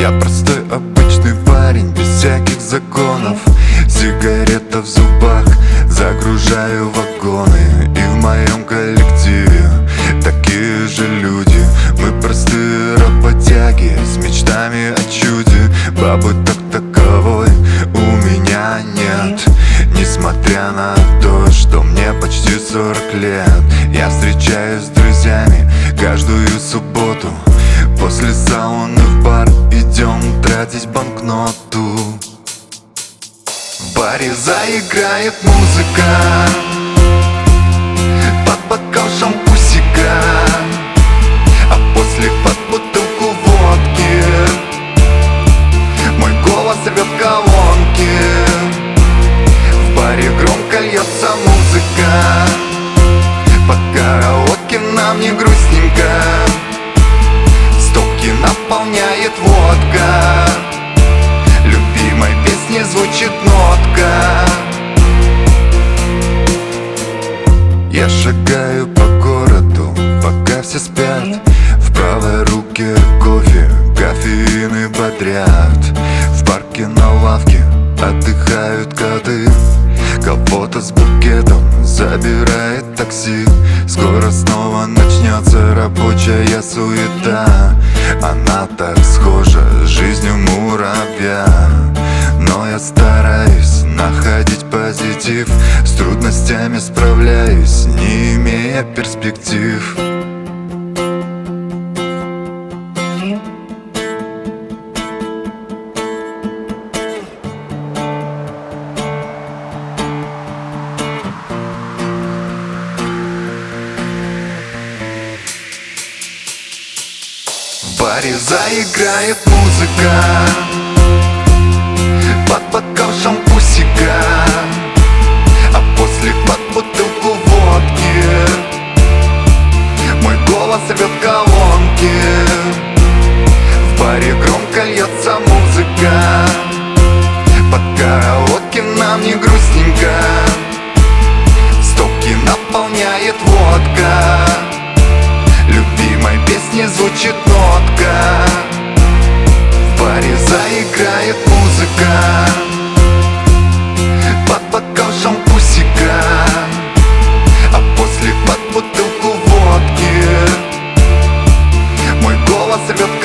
Я простой обычный парень, без всяких законов. Сигарета в зубах, загружаю вагоны. И в моем коллективе такие же люди. Мы простые работяги с мечтами о чуде. Бабы таковой у меня нет. Несмотря на то, что мне почти 40 лет, я встречаюсь с друзьями каждую субботу. После сауны в бар идем тратить банкноту. В баре заиграет музыка, под бокал шампусика, а после под бутылку водки мой голос рвет колонки. В баре громко льется музыка, под караоке нам не грустненько. Стопки наполняет водка, любимой песни звучит нотка. Я шагаю по городу, пока все спят. В правой руке кофе, кофеины бодрят. В парке на лавке отдыхают коты. Кого-то с букетом забирает такси. Скоро снова начнется рабочая суета. Она так схожа с жизнью муравья. Но я стараюсь находить позитив. С трудностями справляюсь, не имея перспектив. В баре заиграет музыка, под бокал шампусика, а после под бутылку водки мой голос рвет колонки. В баре громко льется музыка, под караоке нам не грустненько. Стопки наполняет водка, любимой песни звучит нотка. В баре заиграет музыка, под бокал шампусика, а после под бутылку водки мой голос рвет